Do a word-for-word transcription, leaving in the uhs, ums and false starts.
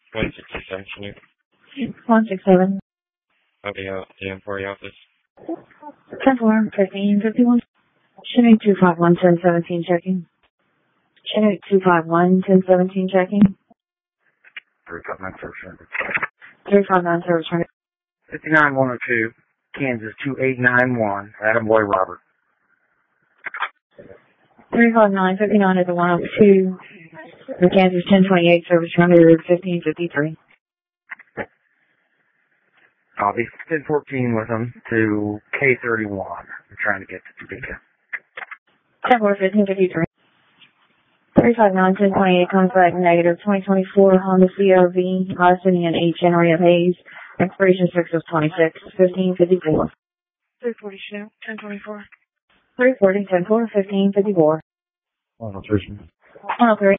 one sixty-seven, Chinook. one six seven. Of the uh, the M four office. ten four, fifteen fifty-one. Chinook two five one, ten seventeen checking. Chinook two five one, ten seventeen checking. three five nine service rendered. three five nine service rendered. fifty-nine one oh two, Kansas two eight nine one, Adam Boy Robert. three five nine, fifty-nine at the one oh two. The Kansas ten twenty-eight service rendered fifteen fifty-three. I'll be ten fourteen with them to K thirty-one. I'm trying to get to Topeka. ten four, fifteen fifty-three. three five nine, ten twenty-eight, contact negative, twenty twenty-four, Honda C R V, sending an eight January of Hayes, expiration six of twenty-six, fifteen fifty-four. three forty, Chinook, ten twenty-four. three forty, ten four, fifteen fifty-four. one oh three. one oh three.